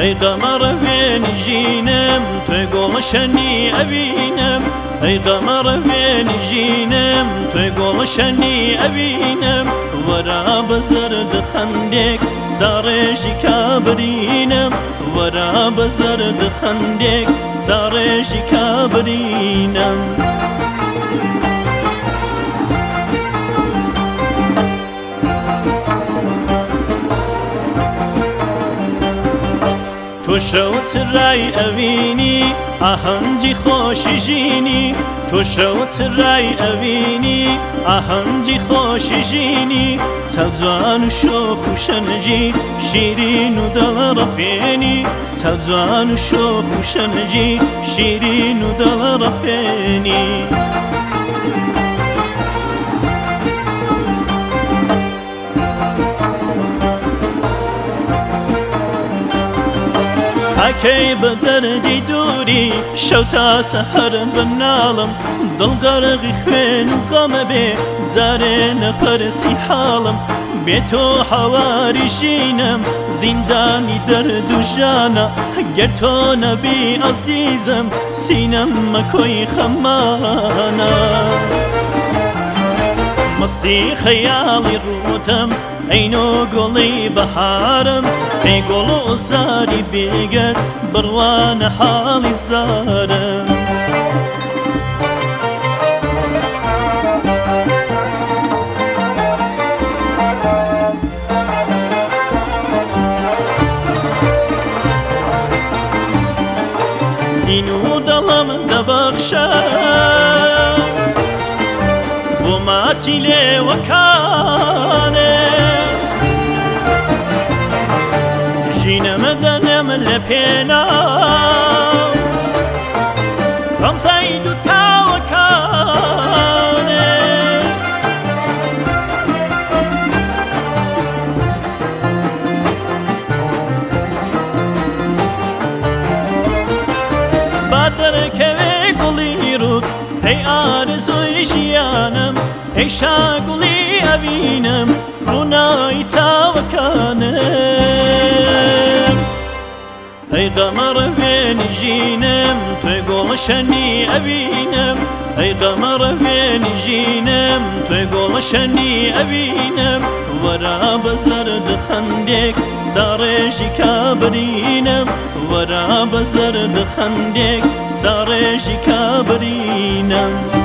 ئەی قەمەڕە وێنی ژینم توێ گۆڵەشەنی ئەبینم ئەی قەمەڕە وێنی ژینم توێ گۆڵەشەنی ئەبینم وەرا بە زەرد خەندێک ساڕێژی کابرینم وەرا بە زەرد خەندێک ساڕێژی کابرینم تۆ شەوت ڕای ئەوینی ئاهەنگی خۆشی ژینی تۆ شەوت ڕای ئەوینی ئاهەنگی خۆشی ژینی چەوجوان و شۆخ و شەنجی شیرین و دڵە ڕەفێنی چەوجوان و شۆخ و شەنجی شیرین و دڵە ڕەفێنی ئەکەی بە دەردی دووری شەو تا سەحەر بناڵم دڵگەرەغی خوێن و غەمە بێ جارێ نەپەرسی حاڵم بێ تۆ هەواری ژینم زیندانی دەرد و ژانە گەر تۆ نەبی ئەزیزم سینەم مەکۆی خەمانە مەستی خەیاڵی ڕوتم ئەینۆ گۆڵی بەهارم ئەی گۆڵ و زاری بێگەر بڕوانە حاڵی زارم دین و دڵم دەبەخشە بۆ ماچی لێوەکانێ ژینەمە دەنێم لە پێناو ڕەمزای دوو چاوەکانێ با دەرکەوێ گوڵی ڕوت ئەی ئارزوی ژیانم ئەی شاگوڵی ئەبینم ڕووناوی چاوەکانم ئەی قەمەڕە وێنی ژینم توێ گۆڵەشەنی ئەبینم ئەی قەمەڕە وێنی ژینم توێ گۆڵەشەنی ئەبینم وەرا بە زەرد خەندێک ساڕێژی کابرینم وەرا بە زەرد خەندێک ساڕێژی کابرینم